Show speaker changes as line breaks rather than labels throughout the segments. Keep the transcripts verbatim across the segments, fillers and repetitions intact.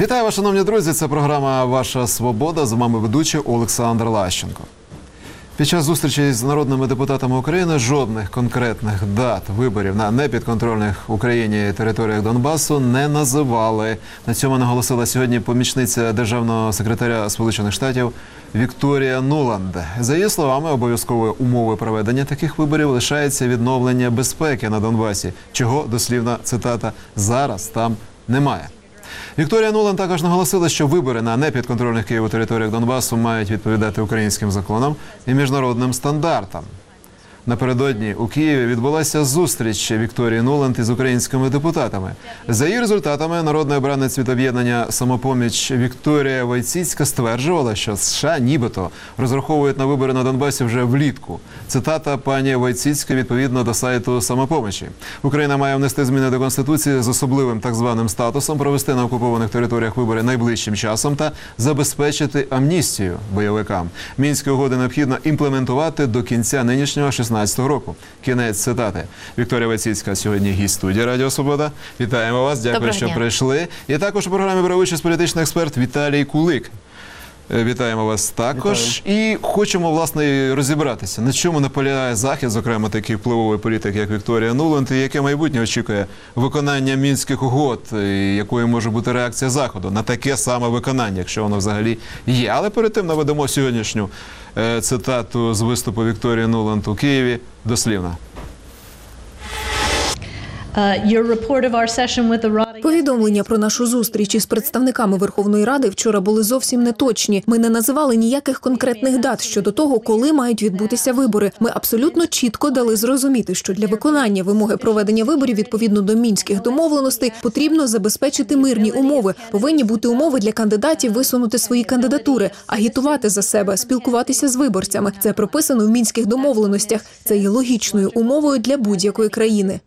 Вітаю вас, шановні друзі. Це програма «Ваша свобода». З вами ведучий Олександр Лащенко. Під час зустрічі з народними депутатами України жодних конкретних дат виборів на непідконтрольних Україні територіях Донбасу не називали. На цьому наголосила сьогодні помічниця державного секретаря Сполучених Штатів Вікторія Нуланд. За її словами, обов'язковою умовою проведення таких виборів лишається відновлення безпеки на Донбасі, чого, дослівна цитата, зараз там немає. Вікторія Нуланд також наголосила, що вибори на непідконтрольних Києву територіях Донбасу мають відповідати українським законам і міжнародним стандартам. Напередодні у Києві відбулася зустріч Вікторії Нуланд із українськими депутатами. За її результатами народний обранець від об'єднання «Самопоміч» Вікторія Войціцька стверджувала, що США нібито розраховують на вибори на Донбасі вже влітку. Цитата пані Войціцької відповідно до сайту «Самопомічі». Україна має внести зміни до Конституції з особливим так званим статусом, провести на окупованих територіях вибори найближчим часом та забезпечити амністію бойовикам. Мінські угоди необхідно імплементувати до кінця нинішнього шістнадцятого року. Кінець цитати. Вікторія Войціцька сьогодні гість студії Радіо Свобода. Вітаємо вас, дякую,
Доброго
що
дня.
прийшли. І також у програмі бере участь політичний експерт Віталій Кулик. Вітаємо вас також. Вітаю. І хочемо, власне, розібратися, на чому наполягає Захід, зокрема такий впливовий політик, як Вікторія Нуланд, і яке майбутнє очікує виконання Мінських угод, і якою може бути реакція Заходу на таке саме виконання, якщо воно взагалі є. Але перед тим наведемо сьогоднішню е, цитату з виступу Вікторії Нуланд у Києві дослівно.
Повідомлення про нашу зустріч із представниками Верховної Ради вчора були зовсім неточні. Ми не називали ніяких конкретних дат щодо того, коли мають відбутися вибори. Ми абсолютно чітко дали зрозуміти, що для виконання вимоги проведення виборів відповідно до мінських домовленостей потрібно забезпечити мирні умови. Повинні бути умови для кандидатів висунути свої кандидатури, агітувати за себе, спілкуватися з виборцями. Це прописано в мінських домовленостях. Це є логічною умовою для будь-якої країни.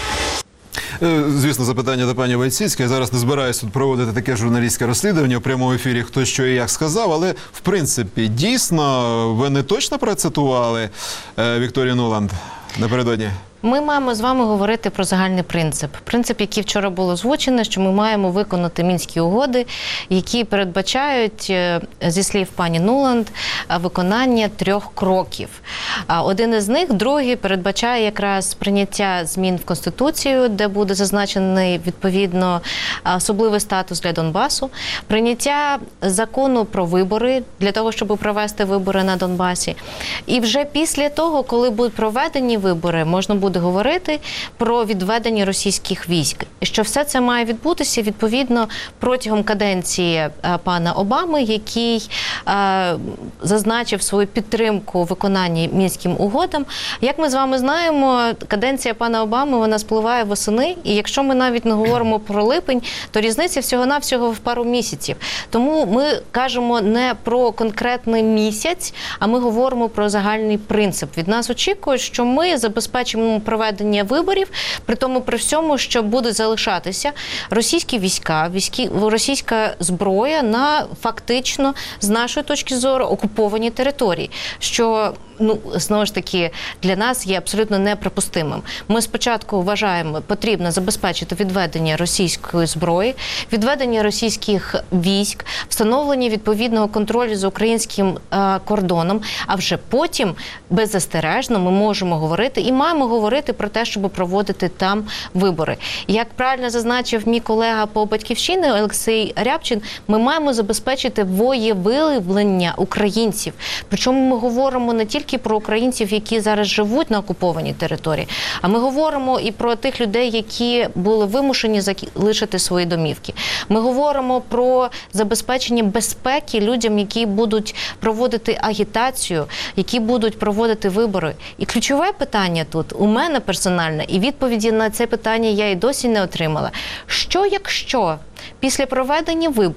Звісно, запитання до пані Войціцької. Я зараз не збираюся тут проводити таке журналістське розслідування у прямому ефірі, хто що і як сказав, але, в принципі, дійсно, ви не точно процитували Вікторію Нуланд напередодні?
Ми маємо з вами говорити про загальний принцип. Принцип, який вчора було озвучено, що ми маємо виконати Мінські угоди, які передбачають, зі слів пані Нуланд, виконання трьох кроків. Один із них, другий, передбачає якраз прийняття змін в Конституцію, де буде зазначений, відповідно, особливий статус для Донбасу, прийняття закону про вибори, для того, щоб провести вибори на Донбасі. І вже після того, коли будуть проведені вибори, можна буде буде говорити про відведення російських військ. Що все це має відбутися, відповідно, протягом каденції пана Обами, який е, зазначив свою підтримку у виконанні Мінським угодам. Як ми з вами знаємо, каденція пана Обами, вона спливає восени, і якщо ми навіть не говоримо про липень, то різниця всього-навсього в пару місяців. Тому ми кажемо не про конкретний місяць, а ми говоримо про загальний принцип. Від нас очікують, що ми забезпечимо проведення виборів, при тому при всьому, що будуть залишатися російські війська, війські, російська зброя на фактично, з нашої точки зору, окуповані території, що, ну, знову ж таки, для нас є абсолютно неприпустимим. Ми спочатку вважаємо, потрібно забезпечити відведення російської зброї, відведення російських військ, встановлення відповідного контролю за українським е, кордоном, а вже потім беззастережно ми можемо говорити і маємо говорити про те, щоб проводити там вибори. Як правильно зазначив мій колега по батьківщині Олексій Рябчин, ми маємо забезпечити волевиявлення українців. Причому ми говоримо не тільки про українців, які зараз живуть на окупованій території, а ми говоримо і про тих людей, які були вимушені залишити свої домівки. Ми говоримо про забезпечення безпеки людям, які будуть проводити агітацію, які будуть проводити вибори. І ключове питання тут у мене персонально, і відповіді на це питання я і досі не отримала. Що якщо після проведення виборів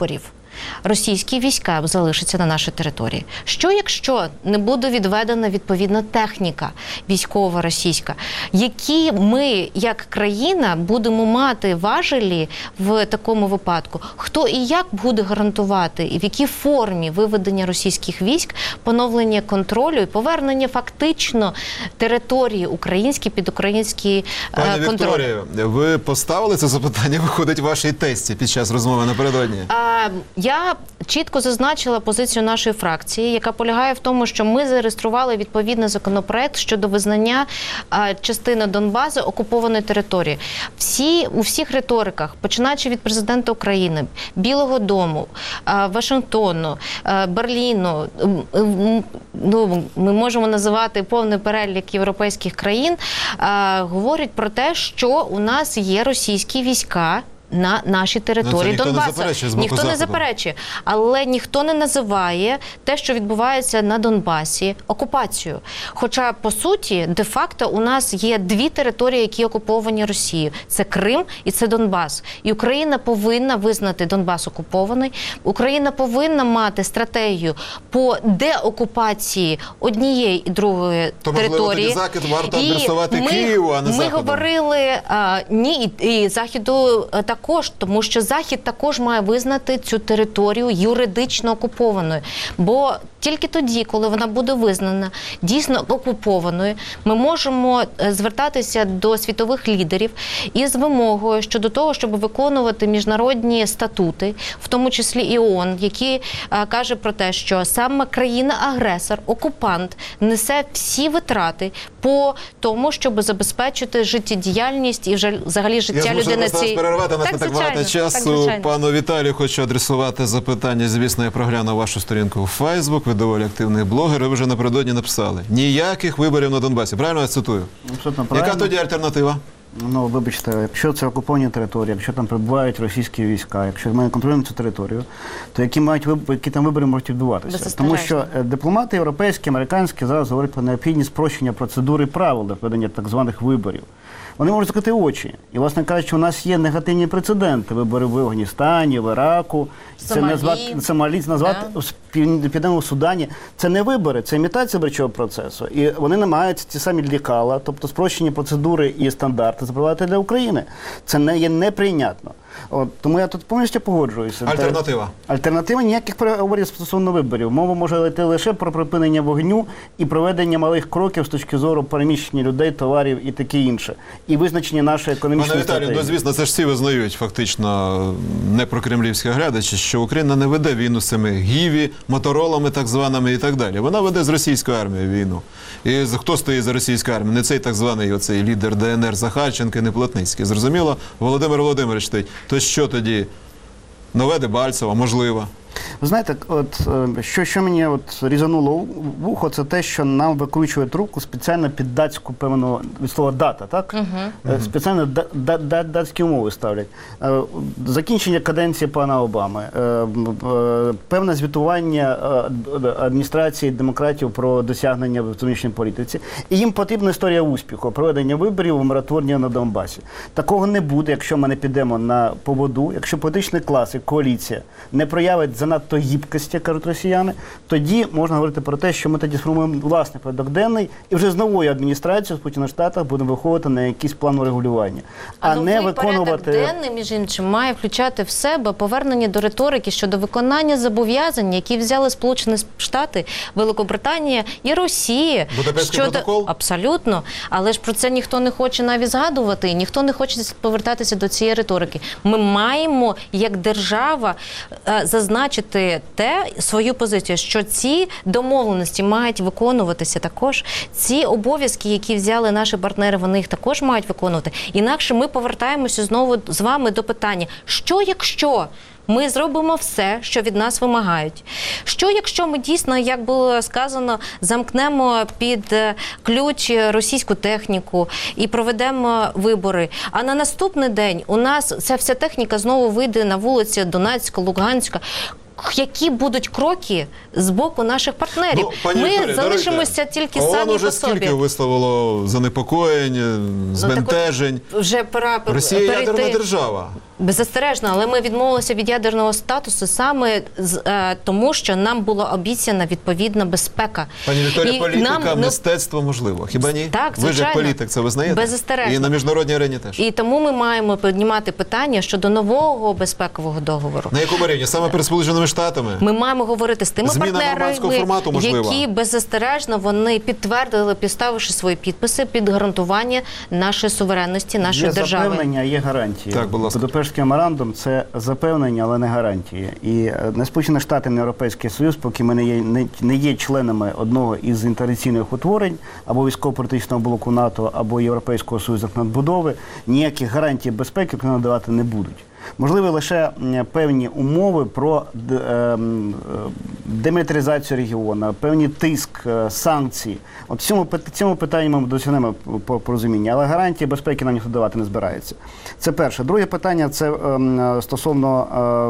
російські війська залишаться на нашій території? Що якщо не буде відведена відповідна техніка військова російська? Які ми, як країна, будемо мати важелі в такому випадку? Хто і як буде гарантувати, і в якій формі виведення російських військ, поновлення контролю і повернення фактично території українські під український
Пані
е, контроль?
Вікторію, ви поставили це запитання, виходить, вашій тесті під час розмови напередодні?
А, я чітко зазначила позицію нашої фракції, яка полягає в тому, що ми зареєстрували відповідний законопроект щодо визнання а, частини Донбасу окупованої території. Всі, у всіх риториках, починаючи від президента України, Білого дому, а, Вашингтону, а, Берліну, м, м, ну, ми можемо називати повний перелік європейських країн, а, говорять про те, що у нас є російські війська на нашій території
ніхто не
Донбасу.
заперечує з боку
Ніхто не
Заходу.
заперечує. Але ніхто не називає те, що відбувається на Донбасі, окупацією. Хоча, по суті, де-факто у нас є дві території, які окуповані Росією. Це Крим і це Донбас. І Україна повинна визнати Донбас окупований. Україна повинна мати стратегію по деокупації однієї і другої
То, можливо,
території.
тоді Захід варто
І
адресувати
ми,
Києву, а не
ми
Заходу.
говорили а, ні, і, і Західу а, також, тому що Захід також має визнати цю територію юридично окупованою. Бо тільки тоді, коли вона буде визнана дійсно окупованою, ми можемо звертатися до світових лідерів із вимогою щодо того, щоб виконувати міжнародні статути, в тому числі і ООН, які а, каже про те, що саме країна-агресор, окупант, несе всі витрати по тому, щоб забезпечити життєдіяльність і вже взагалі життя
Я
людини.
змушений вас перервати, у нас
Так,
не так
звичайно,
багато
так,
часу.
звичайно.
Пану Віталію хочу адресувати запитання. Звісно, я проглянув вашу сторінку у Фейсбук, ви доволі активний блогер, ви вже напередодні написали. Ніяких виборів на Донбасі. Правильно я цитую?
Абсолютно правильно.
Яка тоді альтернатива?
Ну, вибачте, якщо це окуповані території, якщо там перебувають російські війська, якщо ми контролюємо цю територію, то які мають виб- які там вибори можуть відбуватися? Тому що е, дипломати європейські, американські зараз говорять про необхідність спрощення процедури і правил для проведення так званих виборів. Вони можуть закрити очі. І, власне кажучи, у нас є негативні прецеденти. Вибори в Афганістані, в Іраку, це
Сомалі.
назвати, Сомалі, це назвати
Да.
в Пів- Південному Судані. Це не вибори, це імітація виборчого процесу. І вони не мають ті самі лікала, тобто спрощені процедури і стандарти запровадити для України. Це не є неприйнятно. От, тому я тут повністю погоджуюся.
Альтернатива?
Альтернатива ніяких переговорів стосовно виборів. Мова може йти лише про припинення вогню і проведення малих кроків з точки зору переміщення людей, товарів і таке інше. І визначення нашої
Пане
економічної
Віталію,
стратегії.
ну звісно, це ж всі визнають фактично не про кремлівські глядачі, що Україна не веде війну з цими гіві, моторолами так званими і так далі. Вона веде з російською армією війну. І з- хто стоїть за російською армією? Не цей так званий оцей лідер ДНР Захарченко, не Плотницький. Зрозуміло? Володимир Володимирович стоїть. То що тоді? Нове Дебальцево, можливо.
Ви знаєте, от е, що, що мені от різануло в вухо, це те, що нам викручують руку спеціально під датську певну від слова дата, так? Е, Спеціально да, да, да, датські умови ставлять. Е, Закінчення каденції пана Обами, е, е, певне звітування е, адміністрації демократів про досягнення в зовнішній політиці. І їм потрібна історія успіху, проведення виборів у мораторію на Донбасі. Такого не буде, якщо ми не підемо на поводу, якщо політичний клас і коаліція не проявить занадто гібкості, кажуть росіяни, тоді можна говорити про те, що ми тоді сформуємо власний порядок денний і вже з новою адміністрацією в Сполучених Штатах будемо виходити на якийсь план урегулювання. А,
А
не
новий порядок
виконувати...
денний, між іншим, має включати в себе повернення до риторики щодо виконання зобов'язань, які взяли Сполучені Штати, Великобританія і Росія.
Будапештський протокол?
Абсолютно. Але ж про це ніхто не хоче навіть згадувати, і ніхто не хоче повертатися до цієї риторики. Ми маємо, як держава, е, зазначити те, свою позицію, що ці домовленості мають виконуватися також. Ці обов'язки, які взяли наші партнери, вони їх також мають виконувати. Інакше ми повертаємося знову з вами до питання, що якщо ми зробимо все, що від нас вимагають? Що якщо ми дійсно, як було сказано, замкнемо під ключ російську техніку і проведемо вибори, а на наступний день у нас ця вся техніка знову вийде на вулиці Донецька, Луганська? Які будуть кроки з боку наших партнерів?
Ну, пані
ми
Вікторія,
залишимося
даруйте.
тільки
ООН
самі
уже
по собі.
скільки висловило занепокоєнь, збентежень.
Вже пора
Росія
перейти.
ядерна держава.
Беззастережно, але ми відмовилися від ядерного статусу саме з, е, тому, що нам була обіцяна відповідна безпека.
Пані Вікторія,
І
політика,
нам, ну,
мистецтво можливо. Хіба ні?
Так,
Ви ж як
звичайно.
політик це визнаєте?
Беззастережно.
І на міжнародній арені теж.
І тому ми маємо піднімати питання щодо нового безпекового договору.
На якому рівні? Саме перед Сполученими Штатами?
Ми маємо говорити з тими
Зміна нормандського формату,
партнерами,
можливо.
які беззастережно вони підтвердили, підставивши свої підписи під гарантування нашої суверенності, нашої
Є
держави.
запевнення, є гарантії.
Так, будь ласка.
Будапештський меморандум – це запевнення, але не гарантії. І е, не Сполучені Штати, не Європейський Союз, поки ми не є, не, не є членами одного із інтеграційних утворень, або військово-політичного блоку НАТО, або Європейського Союзу надбудови, ніяких гарантій безпеки вони надавати не будуть. Можливі лише м, певні умови про д- е, м, е, демілітаризацію регіону, певні тиск, е, санкції. От в цьому, пит- цьому питанні ми досягнемо по- порозуміння, але гарантії безпеки нам ніхто давати не збирається. Це перше. Друге питання – це е, м, стосовно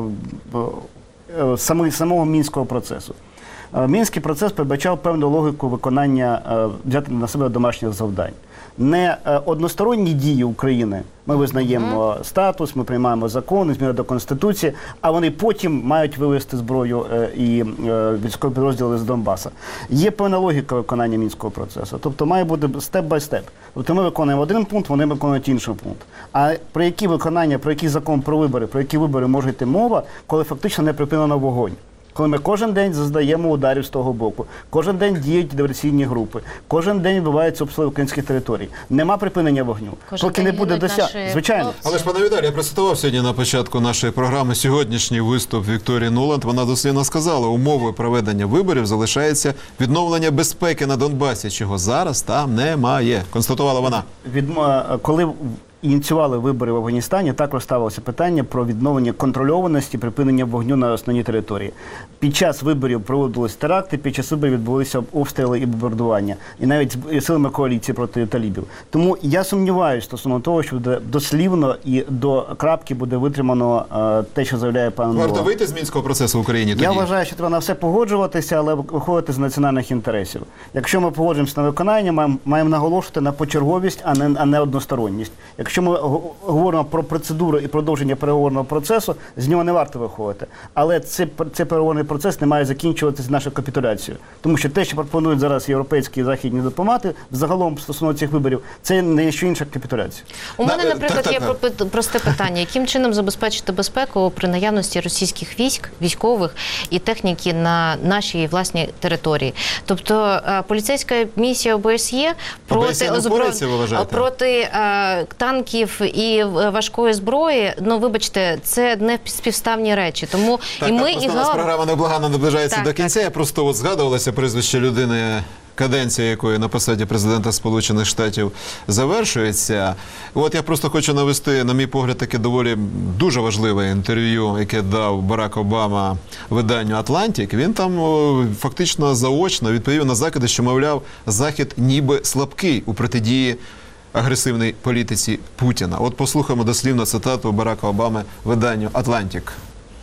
е, е, сами, самого Мінського процесу. Е, Мінський процес передбачав певну логіку виконання, е, взяти на себе домашніх завдань. Не е, односторонні дії України. Ми визнаємо статус, ми приймаємо закони, зміни до Конституції, а вони потім мають вивести зброю е, і е, військові підрозділи з Донбаса. Є певна логіка виконання Мінського процесу. Тобто має бути степ-бай-степ. Тобто ми виконуємо один пункт, вони виконують інший пункт. А про які виконання, про який закон про вибори, про які вибори може йти мова, коли фактично не припинено вогонь? Коли ми кожен день зазнаємо ударів з того боку, кожен день діють диверсійні групи, кожен день відбуваються обстріли українських територій. Нема припинення вогню.
Кожен
Поки не
день
буде
гинуть
досягнення.
наші
Звичайно.
хлопці.
Але ж, пане Віталій, я процитував сьогодні на початку нашої програми сьогоднішній виступ Вікторії Нуланд. Вона дослівно сказала, умовою проведення виборів залишається відновлення безпеки на Донбасі, чого зараз там немає. Констатувала вона.
Відмо- коли ініціювали вибори в Афганістані, також ставилося питання про відновлення контрольованості, припинення вогню на основній території. Під час виборів проводились теракти, під час виборів відбулися обстріли і бомбардування, і навіть з силами коаліції проти талібів. Тому я сумніваюся стосовно того, що буде дослівно і до крапки буде витримано е, те, що заявляє пан
Варто
Нуланд.
вийти з Мінського процесу в Україні тоді?
Я вважаю, що треба на все погоджуватися, але виходити з національних інтересів. Якщо ми погоджуємося на виконання, маємо, маємо наголошувати на почерговість, а не, а не односторонність. Якщо ми го- говоримо про процедуру і продовження переговорного процесу, з нього не варто виходити. Але цей, цей переговорний процес не має закінчуватися нашою капітуляцією. Тому що те, що пропонують зараз європейські і західні дипломати, взагалом стосовно цих виборів, це не що інша капітуляція.
У мене,
Да,
наприклад,
так,
є
так,
пропи- просте питання. Яким чином забезпечити безпеку при наявності російських військ, військових і техніки на нашій власній території? Тобто е, поліцейська місія ОБСЄ проти,
ОБСЄ не
озбро-
впорається, ви вважаєте?
проти е, танків і е, важкої зброї, ну, вибачте, це не співставні речі. Тому
Так,
і
так,
ми,
просто
і
у нас
ГАУ...
програма невблаганно наближається
Так,
до кінця.
так.
Я просто от згадувалося прізвище людини, каденція якої на посаді президента Сполучених Штатів завершується. От я просто хочу навести, на мій погляд, таке доволі дуже важливе інтерв'ю, яке дав Барак Обама виданню «Атлантик». Він там о, фактично заочно відповів на закиди, що, мовляв, Захід ніби слабкий у протидії агресивній політиці Путіна. От послухаємо дослівно цитату Барака Обами виданню «Атлантик».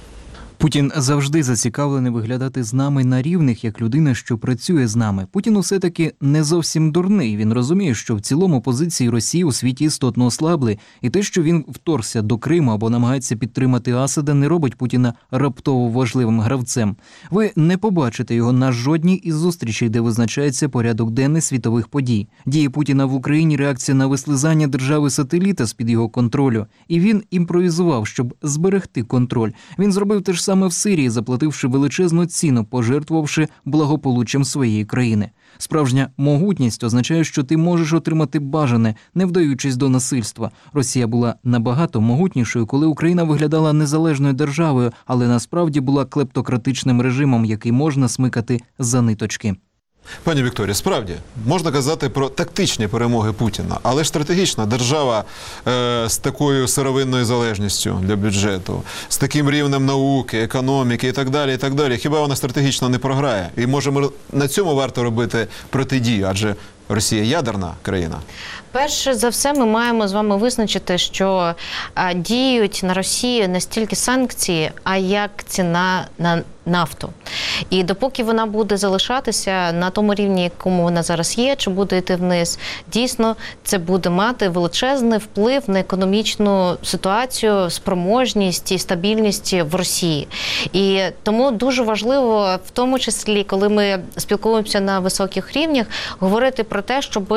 Путін завжди зацікавлений виглядати з нами на рівних, як людина, що працює з нами. Путін усе-таки не зовсім дурний. Він розуміє, що в цілому позиції Росії у світі істотно ослабли, і те, що він вторгся до Криму або намагається підтримати Асада, не робить Путіна раптово важливим гравцем. Ви не побачите його на жодній із зустрічей, де визначається порядок денний світових подій. Дії Путіна в Україні – реакція на вислизання держави-сателіта з-під його контролю. І він імпровізував, щоб зберегти контроль. Він зробив те ж саме в Сирії, заплативши величезну ціну, пожертвувавши благополуччям своєї країни. Справжня могутність означає, що ти можеш отримати бажане, не вдаючись до насильства. Росія була набагато могутнішою, коли Україна виглядала незалежною державою, але насправді була клептократичним режимом, який можна смикати за ниточки.
Пані Вікторія, справді, можна казати про тактичні перемоги Путіна, але ж стратегічна держава е, з такою сировинною залежністю для бюджету, з таким рівнем науки, економіки і так далі, і так далі, хіба вона стратегічно не програє? І може ми на цьому варто робити протидію, адже Росія ядерна країна.
Перше за все, ми маємо з вами визначити, що а, діють на Росію не стільки санкції, а як ціна на нафту. І допоки вона буде залишатися на тому рівні, якому вона зараз є, чи буде йти вниз, дійсно це буде мати величезний вплив на економічну ситуацію, спроможність і стабільність в Росії. І тому дуже важливо, в тому числі, коли ми спілкуємося на високих рівнях, говорити про те, щоб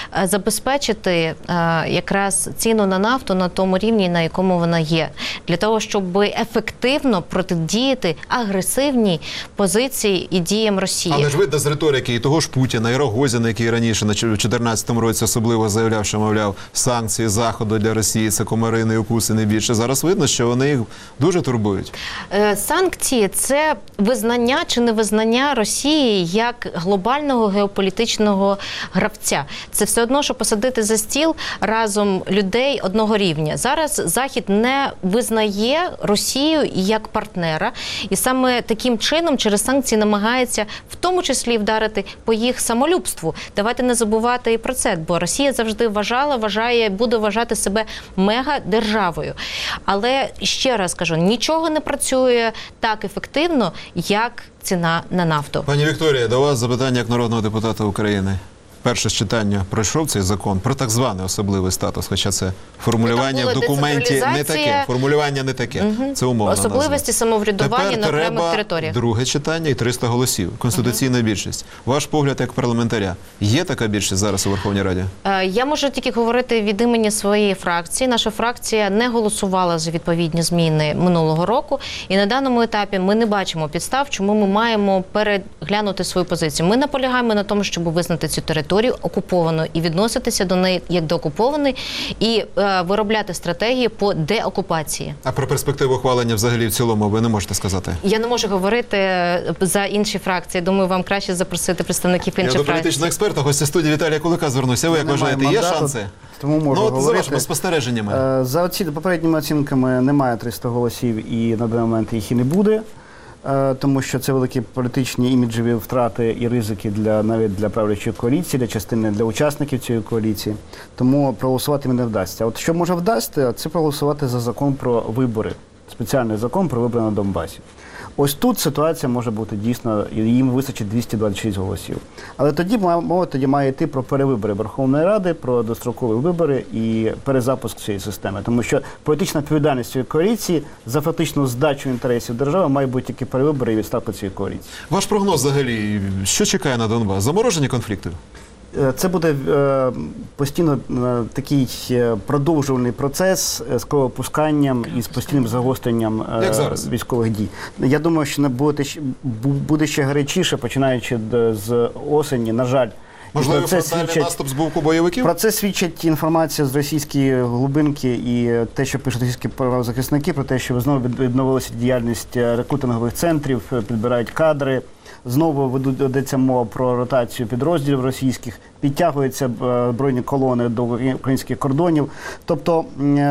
забезпечити якраз ціну на нафту на тому рівні, на якому вона є, для того, щоб ефективно протидіяти агресивній позиції і діям Росії.
Але ж видно з риторики і того ж Путіна, і Рогозіна, який раніше, на чотирнадцятому році особливо заявляв, що, мовляв, санкції Заходу для Росії – це комарини і укуси не більше. Зараз видно, що вони їх дуже турбують.
Санкції – це визнання чи невизнання Росії як глобального геополітичного гравця. Це все одно, що посадити за стіл разом людей одного рівня. Зараз Захід не визнає Росію як партнера, і саме таким чином через санкції намагається в тому числі вдарити по їх самолюбству. Давайте не забувати і про це, бо Росія завжди вважала, вважає, буде вважати себе мегадержавою. Але ще раз кажу, нічого не працює так ефективно, як ціна на нафту.
Пані Вікторія, до вас запитання як народного депутата України. Перше з читання пройшов цей закон про так званий особливий статус, хоча це формулювання в документі не таке. Формулювання не таке. Угу. Це умовна назва.
Особливості самоврядування на окремих територіях.
Друге читання і триста голосів. Конституційна угу. більшість. Ваш погляд як парламентаря. Є така більшість зараз у Верховній Раді?
Я можу тільки говорити від імені своєї фракції. Наша фракція не голосувала за відповідні зміни минулого року. І на даному етапі ми не бачимо підстав, чому ми маємо переглянути свою позицію. Ми наполягаємо на тому, щоб визнати цю територію окупованою і відноситися до неї як до окупованої і е, виробляти стратегії по деокупації.
А про перспективу ухвалення взагалі в цілому ви не можете сказати?
Я не можу говорити за інші фракції. Думаю, вам краще запросити представників інших фракцій. Я до політичного
експерта, гостя студії Віталія Кулика звернуся. Ви як вважаєте, є шанси?
Тому можу
ну, от
говорити.
За вашими спостереженнями.
За оці попередніми оцінками немає триста голосів і на даний момент їх і не буде. Тому що це великі політичні іміджеві втрати і ризики для навіть для правлячої коаліції, для частини для учасників цієї коаліції. Тому проголосувати їм не вдасться. От що може вдасться, це проголосувати за закон про вибори, спеціальний закон про вибори на Донбасі. Ось тут ситуація може бути дійсно, і їм вистачить двісті двадцять шість голосів. Але тоді мова тоді має йти про перевибори Верховної Ради, про дострокові вибори і перезапуск цієї системи. Тому що політична відповідальність цієї коаліції за фактичну здачу інтересів держави має бути тільки перевибори і відставка цієї коаліції.
Ваш прогноз взагалі, що чекає на Донбас? Замороження конфлікту?
Це буде е, постійно е, такий продовжувальний процес з кровопусканням і з постійним загостренням е, військових дій. Я думаю, що не буде, буде ще гарячіше, починаючи з осені, на жаль.
Можливо, фронтальний наступ з боку бойовиків?
Про це свідчить інформація з російської глибинки і те, що пишуть російські правозахисники, про те, що знову відновилася діяльність рекрутингових центрів, підбирають кадри. Знову ведеться мова про ротацію підрозділів російських, підтягуються збройні колони до українських кордонів. Тобто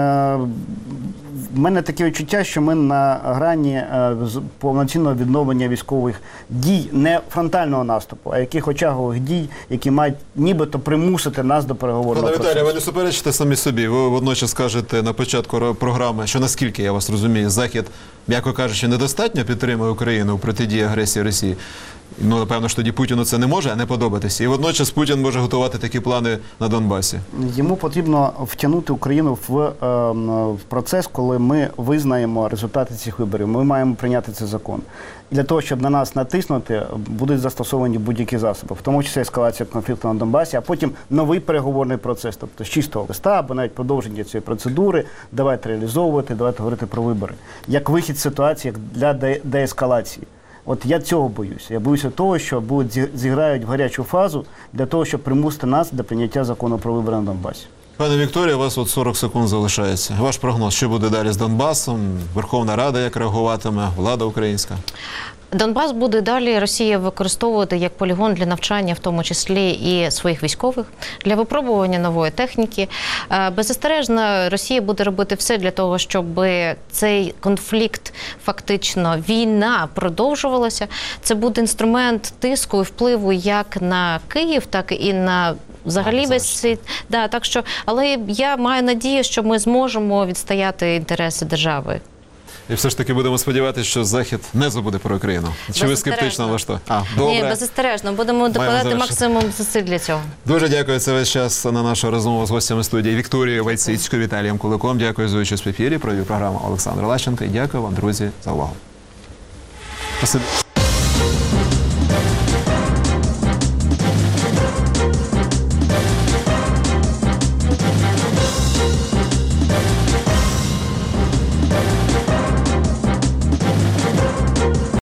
в мене таке відчуття, що ми на грані повноцінного відновлення військових дій, не фронтального наступу, а яких очагових дій, які мають нібито примусити нас до переговорного процесу.
Пане Віталію, ви не суперечите самі собі. Ви водночас кажете на початку програми, що наскільки, я вас розумію, Захід, м'яко кажучи, недостатньо підтримує Україну у протидії агресії Росії. Ну, напевно, ж тоді Путіну це не може не подобатися. І водночас Путін може готувати такі плани на Донбасі.
Йому потрібно втягнути Україну в, е, в процес, коли ми визнаємо результати цих виборів. Ми маємо прийняти цей закон. І для того, щоб на нас натиснути, будуть застосовані будь-які засоби, в тому числі ескалація конфлікту на Донбасі, а потім новий переговорний процес, тобто з чистого листа, або навіть продовження цієї процедури, давайте реалізовувати, давайте говорити про вибори. Як вихід з ситуації, як для де- деескалації. От я цього боюся. Я боюся того, що будуть зіграють в гарячу фазу для того, щоб примусити нас до прийняття закону про вибори на Донбасі.
Пане Вікторія, у вас от сорок секунд залишається. Ваш прогноз, що буде далі з Донбасом? Верховна Рада як реагуватиме? Влада українська?
Донбас буде далі Росія використовувати як полігон для навчання, в тому числі і своїх військових, для випробування нової техніки. Беззастережно Росія буде робити все для того, щоб цей конфлікт, фактично війна, продовжувалася. Це буде інструмент тиску і впливу як на Київ, так і на взагалі весь світ. Да, так що, але я маю надію, що ми зможемо відстояти інтереси держави.
І все ж таки будемо сподіватися, що Захід не забуде про Україну. Чи ви скептично налаштовані? А, добре.
Ні, беззастережно. Будемо докладати
завершити.
максимум зусиль для цього.
Дуже дякую. Це весь час на нашу розмову з гостями студії Вікторією Войціцькою, Віталієм Куликом. Дякую за участь в ефірі. Провів програму Олександр Лащенко. І дякую вам, друзі, за увагу. Спасибі.